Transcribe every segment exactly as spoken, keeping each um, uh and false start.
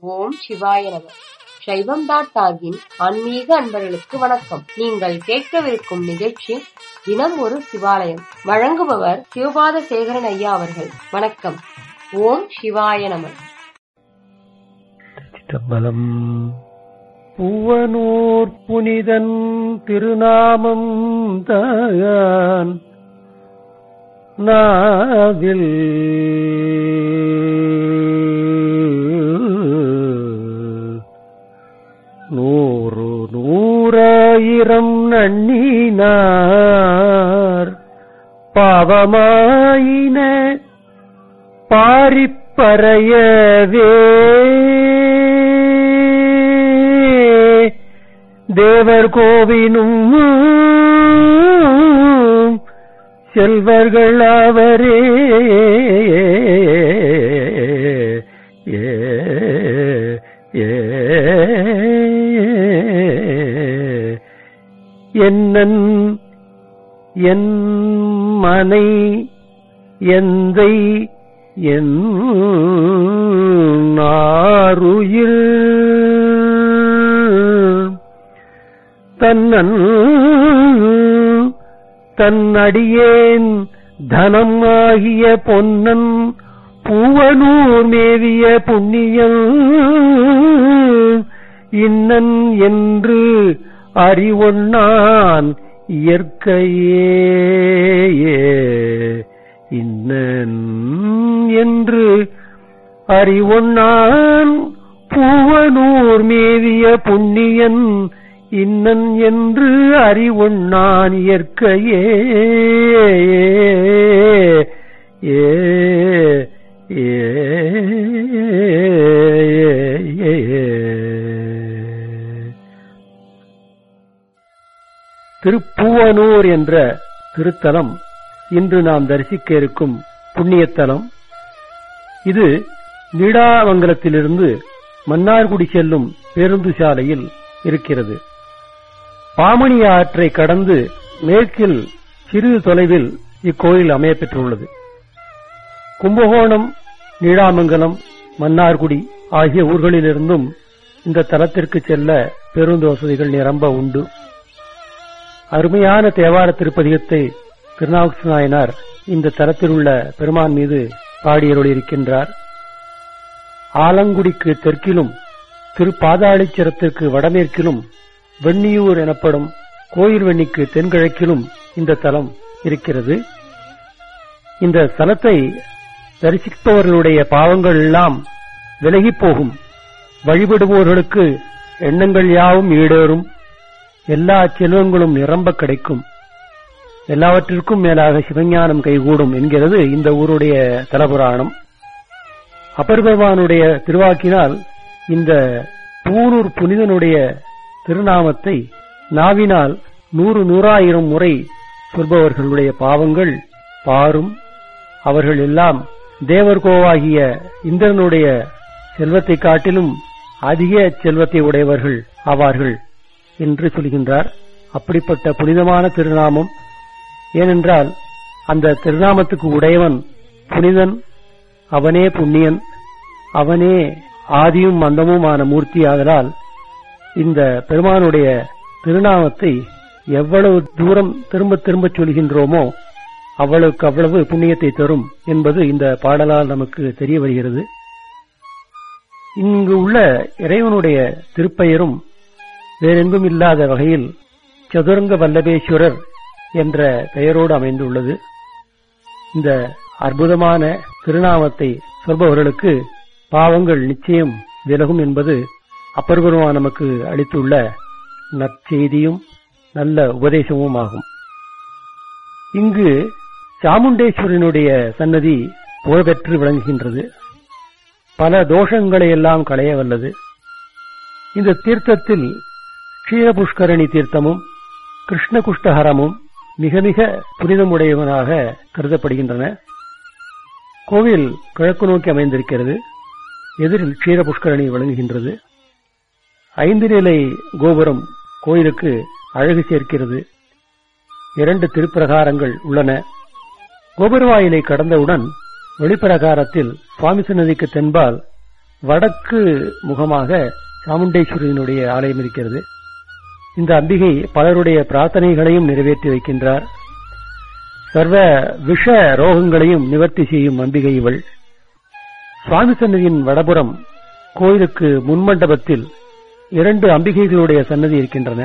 ஓம் சிவாய நம. சைவம் டாட் டாகின் ஆன்மீக அன்பர்களுக்கு வணக்கம். நீங்கள் கேட்கவிருக்கும் நிகழ்ச்சி தினம் ஒரு சிவாலயம். வழங்குபவர் சிவபாத சேகரன் ஐயா அவர்கள். வணக்கம். ஓம் சிவாய நம. பலம் பூவனூர் புனிதன் திருநாமம் தான் நாவில் நூறு நூறாயிரம் நன்னினார் பாவமாயின பாரிப்பறையவே தேவர் கோவினும் செல்வர்கள் அவரே. என்னன் என் மனை எந்தை என் நாருயிர் தன்னன் தன்னடியேன் தனம் ஆகிய பொன்னன் பூவனூர் மேவிய புண்ணியன் இன்னன் என்று அறிவொன்னான் இயற்கையே. இன்னன் என்று அறிவொன்னான் பூவனூர் மேவிய புண்ணியன் இன்னன் என்று அறிவொன்னான் இயற்கையே. ஏ திருப்பூவனூர் என்ற திருத்தலம் இன்று நாம் தரிசிக்க இருக்கும் புண்ணியத்தலம். இது நீடாமங்கலத்திலிருந்து மன்னார்குடி செல்லும் பேருந்து சாலையில் இருக்கிறது. பாமணி ஆற்றை கடந்து மேற்கில் சிறிது தொலைவில் இக்கோயில் அமையப்பெற்றுள்ளது. கும்பகோணம், நீடாமங்கலம், மன்னார்குடி ஆகிய ஊர்களிலிருந்தும் இந்த தலத்திற்கு செல்ல பேருந்து வசதிகள் நிரம்ப உண்டு. அருமையான தேவார திருப்பதிகத்தை திருநாவுக்கரசு நாயனார் இந்த தலத்தில் உள்ள பெருமான் மீது பாடியருளியிருக்கின்றார். ஆலங்குடிக்கு தெற்கிலும் திருப்பாதாளிச்சரத்திற்கு வடமேற்கிலும் வெண்ணியூர் எனப்படும் கோயில் வெண்ணிக்கு தென்கிழக்கிலும் இந்த தலம் இருக்கிறது. இந்த தலத்தை தரிசிப்பவர்களுடைய பாவங்கள் எல்லாம் விலகி போகும். வழிபடுபவர்களுக்கு எண்ணங்கள் யாவும் ஈடேறும். எல்லா செல்வங்களும் நிரம்ப கிடைக்கும். எல்லாவற்றிற்கும் மேலாக சிவஞானம் கைகூடும் என்கிறது இந்த ஊருடைய தலபுராணம். அப்பர் பெருமானுடைய திருவாக்கினால் இந்த பூனூர் புனிதனுடைய திருநாமத்தை நாவினால் நூறு நூறாயிரம் முறை சொல்பவர்களுடைய பாவங்கள் பாரும். அவர்கள் எல்லாம் தேவர்கோவாகிய இந்திரனுடைய செல்வத்தை காட்டிலும் அதிக செல்வத்தை உடையவர்கள் ஆவார்கள் என்று சொல்கின்றார். அப்படிப்பட்ட புனிதமான திருநாமம். ஏனென்றால் அந்த திருநாமத்துக்கு உடையவன் புனிதன், அவனே புண்ணியன், அவனே ஆதியும் மந்தமுமான மூர்த்தி ஆதலால் இந்த பெருமானுடைய திருநாமத்தை எவ்வளவு தூரம் திரும்ப திரும்ப சொல்கின்றோமோ அவ்வளவுக்கு அவ்வளவு புண்ணியத்தை தரும் என்பது இந்த பாடலால் நமக்கு தெரிய வருகிறது. இங்கு உள்ள இறைவனுடைய திருப்பெயரும் வேறெங்கும் இல்லாத வகையில் சதுரங்க வல்லபேஸ்வரர் என்ற பெயரோடு அமைந்துள்ளது. இந்த அற்புதமான திருநாமத்தை சொல்பவர்களுக்கு பாவங்கள் நிச்சயம் விலகும் என்பது அப்பர் பெருமான் நமக்கு அளித்துள்ள நற்செய்தியும் நல்ல உபதேசமும் ஆகும். இங்கு சாமுண்டேஸ்வரனுடைய சன்னதி புகழ்பெற்று விளங்குகின்றது. பல தோஷங்களை எல்லாம் களைய வல்லது. இந்த தீர்த்தத்தில் க்ஷீரபுஷ்கரணி தீர்த்தமும் கிருஷ்ணகுஷ்டஹரமும் மிக மிக புனிதமுடையவனாக கருதப்படுகின்றன. கோவில் கிழக்கு நோக்கி அமைந்திருக்கிறது. எதிரில் க்ஷீரபுஷ்கரணி விளங்குகின்றது. ஐந்து நிலை கோபுரம் கோயிலுக்கு அழகு சேர்க்கிறது. இரண்டு திருப்பிரகாரங்கள் உள்ளன. கோபுரவாயிலை கடந்தவுடன் வெளிப்பிரகாரத்தில் சுவாமி சன்னதிக்கு தென்பால் வடக்கு முகமாக சாமுண்டேஸ்வரியினுடைய ஆலயம் இருக்கிறது. இந்த அம்பிகை பலருடைய பிரார்த்தனைகளையும் நிறைவேற்றி வைக்கின்றார். சர்வ விஷ ரோகங்களையும் நிவர்த்தி செய்யும் அம்பிகை இவள். சுவாமி சன்னதியின் வடபுறம் கோயிலுக்கு முன்மண்டபத்தில் இரண்டு அம்பிகைகளுடைய சன்னதி இருக்கின்றன.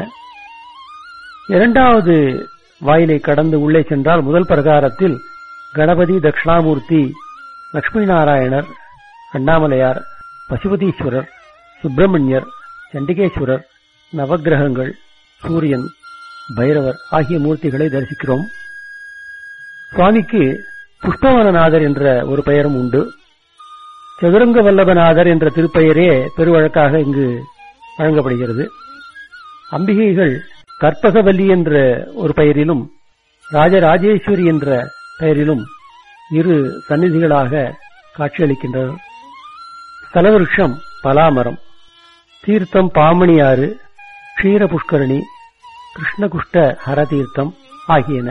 இரண்டாவது வாயிலை கடந்து உள்ளே சென்றால் முதல் பிரகாரத்தில் கணபதி, தட்சிணாமூர்த்தி, லட்சுமி நாராயணர், அண்ணாமலையார், பசுபதீஸ்வரர், சுப்பிரமணியர், சண்டிகேஸ்வரர், நவக்கிரகங்கள், சூரியன், பைரவர் ஆகிய மூர்த்திகளை தரிசிக்கிறோம். சுவாமிக்கு புஷ்பவனநாதர் என்ற ஒரு பெயரும் உண்டு. சதுரங்க வல்லபநாதர் என்ற திருப்பெயரே பெருவழக்காக இங்கு வழங்கப்படுகிறது. அம்பிகைகள் கற்பகவல்லி என்ற ஒரு பெயரிலும் ராஜராஜேஸ்வரி என்ற பெயரிலும் இரு சந்நிதிகளாக காட்சியளிக்கின்றனர். ஸ்தலவிருஷம் பலாமரம், தீர்த்தம் பாமணியாறு, க்ஷீர புஷ்கரணி, கிருஷ்ணகுஷ்ட ஹரதீர்த்தம் ஆகியன.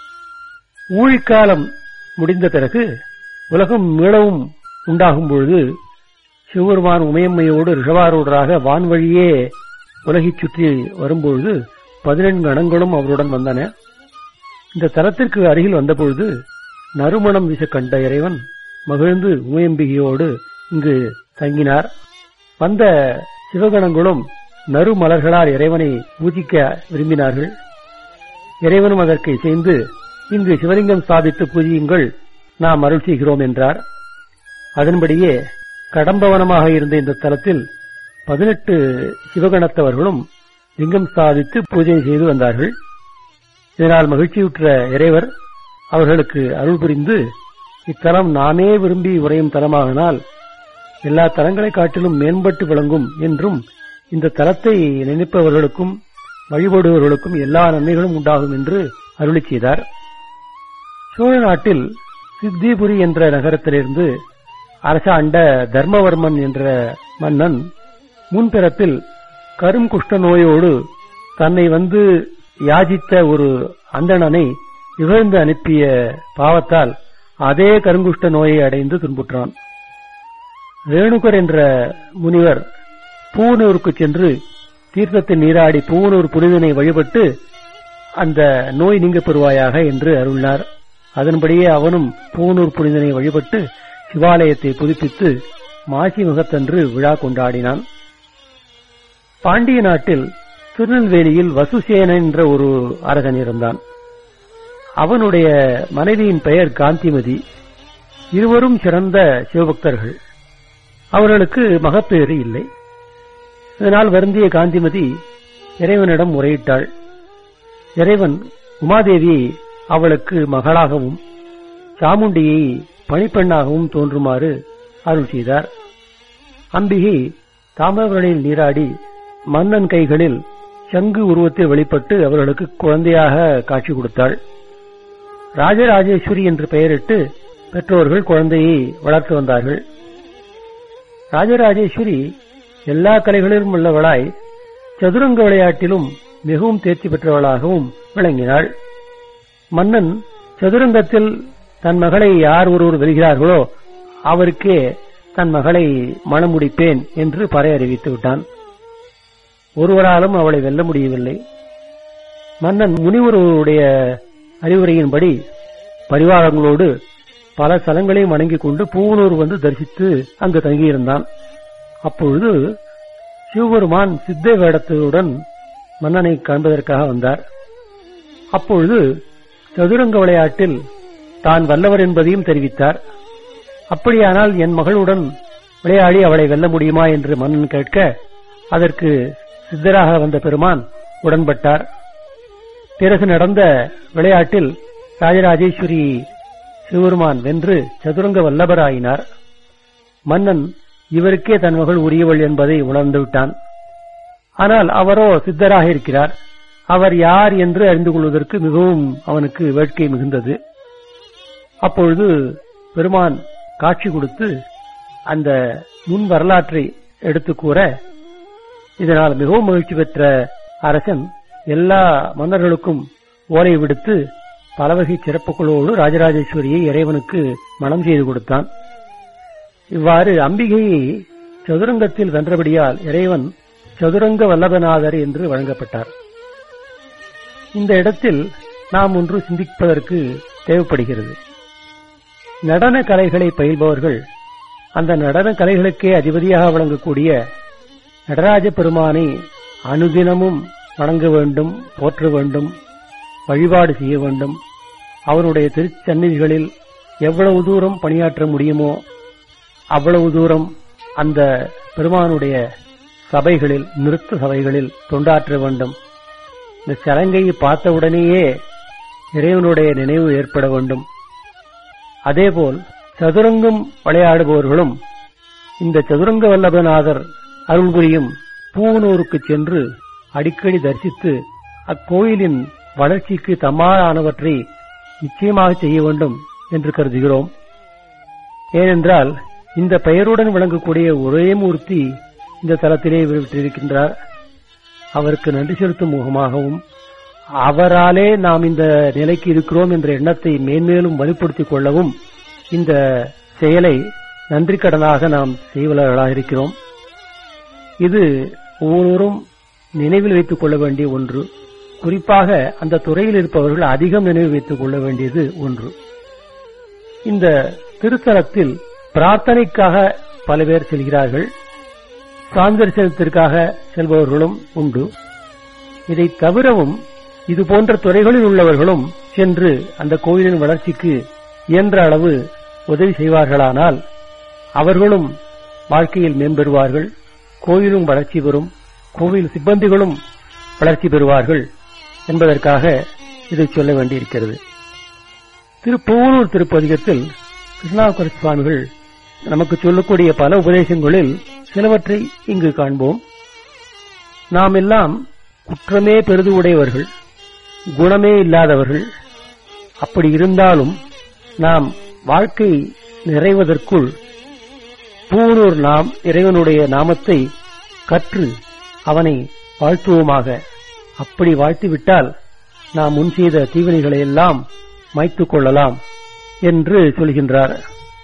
ஊழிக்காலம் முடிந்த பிறகு உலகம் மீளவும் உண்டாகும் பொழுது சிவபெருமான் உமையம்மையோடு ரிஷபாரூடராக வான்வழியே உலகைச் சுற்றி வரும்பொழுது பதினெண்டு கணங்களும் அவருடன் வந்தன. இந்த தலத்திற்கு அருகில் வந்தபொழுது நறுமணம் வீச கண்ட இறைவன் மகிழ்ந்து உமையம்பிகையோடு இங்கு தங்கினார். வந்த சிவகணங்களும் நறுமலர்களால் இறைவனை பூஜிக்க விரும்பினார்கள். இறைவனும் அதற்கு இசைந்து இங்கு சிவலிங்கம் ஸ்தாபித்து பூஜியுங்கள், நாம் அருள் செய்கிறோம் என்றார். அதன்படியே கடம்பவனமாக இருந்த இந்த தலத்தில் பதினெட்டு சிவகணத்தவர்களும் லிங்கம் ஸ்தாபித்து பூஜை செய்து வந்தார்கள். இதனால் மகிழ்ச்சியுற்ற இறைவர் அவர்களுக்கு அருள் புரிந்து, இத்தலம் நாமே விரும்பி உறையும் தலமாகனால் எல்லா தலங்களை காட்டிலும் மேம்பட்டு விளங்கும் என்றும் இந்த தலத்தை நினைப்பவர்களுக்கும் வழிபடுபவர்களுக்கும் எல்லா நன்மைகளும் உண்டாகும் என்று அருளி செய்தார். சோழ நாட்டில் சித்திபுரி என்ற நகரத்திலிருந்து அரசாண்ட தர்மவர்மன் என்ற மன்னன் முன்பிறப்பில் கருங்குஷ்ட நோயோடு தன்னை வந்து யாசித்த ஒரு அந்தணனை இகழ்ந்து அனுப்பிய பாவத்தால் அதே கருங்குஷ்ட நோயை அடைந்து துன்புற்றான். ரேணுகர் என்ற முனிவர் பூவனூருக்கு சென்று தீர்த்தத்தை நீராடி பூவனூர் புனிதனை வழிபட்டு அந்த நோய் நீங்க பெறுவாயாக என்று அருளினார். அதன்படியே அவனும் பூவனூர் புனிதனை வழிபட்டு சிவாலயத்தை புதுப்பித்து மாசி முகத்தன்று விழா கொண்டாடினான். பாண்டிய நாட்டில் திருநெல்வேலியில் வசுசேனன் என்ற ஒரு அரசன் இருந்தான். அவனுடைய மனைவியின் பெயர் காந்திமதி. இருவரும் சிறந்த சிவபக்தர்கள். அவர்களுக்கு மகப்பேறு இல்லை. இதனால் வருந்திய காந்திமதி இறைவனிடம் முறையிட்டாள். இறைவன் உமாதேவியை அவளுக்கு மகளாகவும் சாமுண்டியை பணிப்பெண்ணாகவும் தோன்றுமாறு அருள் செய்தார். அம்பிகை தாமிரபரணியில் நீராடி மன்னன் கைகளில் சங்கு உருவத்தில் வெளிப்பட்டு அவர்களுக்கு குழந்தையாக காட்சி கொடுத்தாள். ராஜராஜேஸ்வரி என்று பெயரிட்டு பெற்றோர்கள் குழந்தையை வளர்த்து வந்தார்கள். ராஜராஜேஸ்வரி எல்லா கலைகளிலும் உள்ளவளாய் சதுரங்க விளையாட்டிலும் மிகவும் தேர்ச்சி பெற்றவளாகவும் விளங்கினாள். மன்னன் சதுரங்கத்தில் தன் மகளை யார் ஒருவர் வெல்கிறார்களோ அவருக்கே தன் மகளை மணமுடிப்பேன் என்று பறை அறிவித்து விட்டான். ஒருவராலும் அவளை வெல்ல முடியவில்லை. மன்னன் முனிவருடைய அறிவுரையின்படி பரிவாரங்களோடு பல ஸ்தலங்களையும் வணங்கிக் கொண்டு பூவனூர் வந்து தரிசித்து அங்கு தங்கியிருந்தான். அப்பொழுது சிவபெருமான் சித்த வேடத்துடன் மன்னனை காண்பதற்காக வந்தார். அப்பொழுது சதுரங்க விளையாட்டில் தான் வல்லவர் என்பதையும் தெரிவித்தார். அப்படியானால் என் மகளுடன் விளையாடி அவளை வெல்ல முடியுமா என்று மன்னன் கேட்க அதற்கு சித்தராக வந்த பெருமான் உடன்பட்டார். பிறகு நடந்த விளையாட்டில் ராஜராஜேஸ்வரி சிவபெருமான் வென்று சதுரங்க வல்லபராயினார். மன்னன் இவருக்கே தன் மகள் உரியவள் என்பதை உணர்ந்து விட்டான். ஆனால் அவரோ சித்தராக இருக்கிறார். அவர் யார் என்று அறிந்து கொள்வதற்கு மிகவும் அவனுக்கு வேட்கை மிகுந்தது. அப்பொழுது பெருமான் காட்சி கொடுத்து அந்த முன் வரலாற்றை எடுத்துக் கூற, இதனால் மிகவும் மகிழ்ச்சி பெற்ற அரசன் எல்லா மன்னர்களுக்கும் ஓலை விடுத்து பலவகை சிறப்புகளோடு ராஜராஜேஸ்வரியை இறைவனுக்கு மணம் செய்து கொடுத்தான். இவ்வாறு அம்பிகையை சதுரங்கத்தில் வென்றபடியால் இறைவன் சதுரங்க வல்லபநாதர் என்று வழங்கப்பட்டார். இந்த இடத்தில் நாம் ஒன்று சிந்திப்பதற்கு தேவைப்படுகிறது. நடன கலைகளை பயில்பவர்கள் அந்த நடன கலைகளுக்கே அதிபதியாக வழங்கக்கூடிய நடராஜ பெருமானை அனுதினமும் வணங்க வேண்டும், போற்ற வேண்டும், வழிபாடு செய்ய வேண்டும். அவருடைய திருச்சந்நிதிகளில் எவ்வளவு தூரம் பணியாற்ற முடியுமோ அவ்வளவு தூரம் அந்த பெருமானுடைய சபைகளில், நிறுத்த சபைகளில் தொண்டாற்ற வேண்டும். இந்த சலங்கையை பார்த்தவுடனேயே இறைவனுடைய நினைவு ஏற்பட வேண்டும். அதேபோல் சதுரங்கம் விளையாடுபவர்களும் இந்த சதுரங்க வல்லபநாதர் அருள் புரியும் பூவனூருக்கு சென்று அடிக்கடி தரிசித்து அக்கோயிலின் வளர்ச்சிக்கு தம்மாலானவற்றை நிச்சயமாக செய்ய வேண்டும் என்று கருதுகிறோம். ஏனென்றால் இந்த பெயருடன் விளங்கக்கூடிய ஒரே மூர்த்தி இந்த தலத்திலே விட்டிருக்கின்றார். அவருக்கு நன்றி செலுத்தும் முகமாகவும் அவராலே நாம் இந்த நிலைக்கு இருக்கிறோம் என்ற எண்ணத்தை மேன்மேலும் வலுப்படுத்திக் கொள்ளவும் இந்த செயலை நன்றி கடனாக நாம் செய்வர்களாக இருக்கிறோம். இது ஒவ்வொருவரும் நினைவில் வைத்துக் கொள்ள வேண்டிய ஒன்று. குறிப்பாக அந்த துறையில் இருப்பவர்கள் அதிகம் நினைவில் வைத்துக் கொள்ள வேண்டியது ஒன்று. இந்த திருத்தலத்தில் பிரார்த்தனைக்காக பல பேர் செல்கிறார்கள், சாந்தரிசனத்திற்காக செல்பவர்களும் உண்டு. இதை தவிரவும் இது போன்ற துறைகளில் உள்ளவர்களும் சென்று அந்த கோயிலின் வளர்ச்சிக்கு இயன்ற அளவு உதவி செய்வார்களானால் அவர்களும் வாழ்க்கையில் மேம்பெறுவார்கள், கோயிலும் வளர்ச்சி பெறும், கோவில் சிப்பந்திகளும் வளர்ச்சி பெறுவார்கள் என்பதற்காக இதை சொல்ல வேண்டியிருக்கிறது. திருப்பூரூர் திருப்பதிகத்தில் கிருஷ்ணாகர சுவாமிகள் நமக்கு சொல்லக்கூடிய பல உபதேசங்களில் சிலவற்றை இங்கு காண்போம். நாம் எல்லாம் குற்றமே பெரிது உடையவர்கள், குணமே இல்லாதவர்கள். அப்படி இருந்தாலும் நாம் வாழ்க்கை நிறைவதற்குள் பூவனூர் நாம் இறைவனுடைய நாமத்தை கற்று அவனை வாழ்த்துவோமாக. அப்படி வாழ்த்திவிட்டால் நாம் முன் செய்த தீவினைகளை எல்லாம் மாய்த்துக் கொள்ளலாம் என்று சொல்கின்றார்.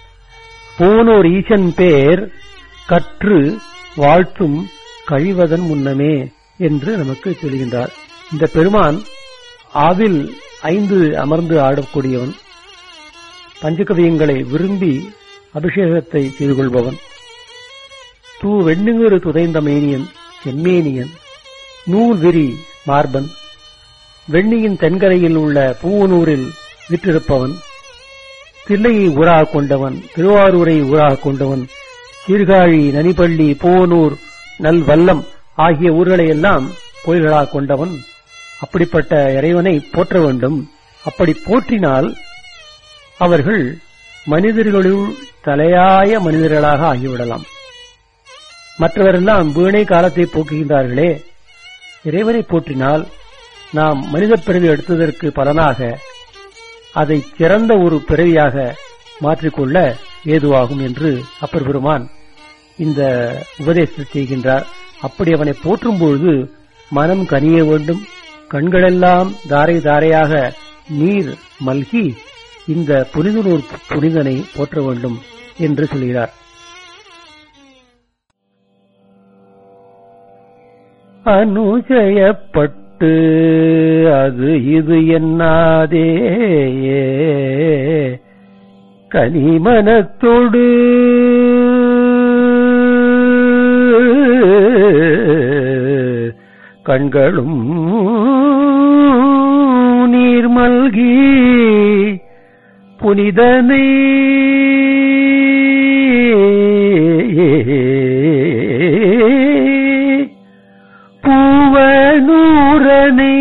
பூவனூர் ஈசன் பேர் கற்று வாழ்த்தும் கழிவதன் முன்னமே என்று நமக்கு சொல்கின்றார். இந்த பெருமான் ஆவில் ஐந்து அமர்ந்து ஆடக்கூடியவன், பஞ்சகவியங்களை விரும்பி அபிஷேகத்தை செய்து கொள்பவன், தூ வெண்ணுங்கிறு துதைந்த மேனியன், செம்மேனியன், நூல் விரி மார்பன், வெண்ணியின் தென்கரையில் உள்ள பூவனூரில் விற்றிருப்பவன், தில்லையை ஊராக கொண்டவன், திருவாரூரை ஊராக கொண்டவன், சீர்காழி, நனிப்பள்ளி, பூவனூர், நல்வல்லம் ஆகிய ஊர்களையெல்லாம் கோயில்களாக கொண்டவன். அப்படிப்பட்ட இறைவனை போற்ற வேண்டும். அப்படி போற்றினால் அவர்கள் மனிதர்களுள் தலையாய மனிதர்களாக ஆகிவிடலாம். மற்றவரெல்லாம் வீணை காலத்தை போக்குகின்றார்களே, இறைவனை போற்றினால் நாம் மனித பிறவி எடுத்ததற்கு பலனாக அதை சிறந்த ஒரு பிறவியாக மாற்றிக்கொள்ள ஏதுவாகும் என்று அப்பர் பெருமான் இந்த உபதேசத்தை செய்கின்றார். அப்படி அவனை போற்றும் பொழுது மனம் கனிய வேண்டும், கண்களெல்லாம் தாரை தாரையாக நீர் மல்கி இந்த புனிதனூர் புனிதனை போற்ற வேண்டும் என்று சொல்கிறார். அனுஜயப்பட்டு அது இது என்னாதே கனிமனத்தோடு கண்களும் நீர் மல்கி புனிதனை பூவனூரனை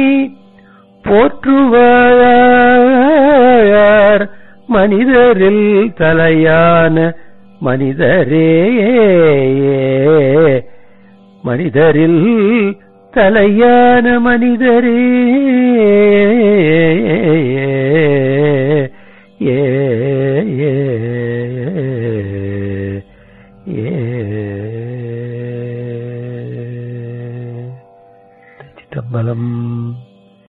போற்றுவார் மனிதரில் தலையான மனிதரே மனிதரில் தலையான மனிதரே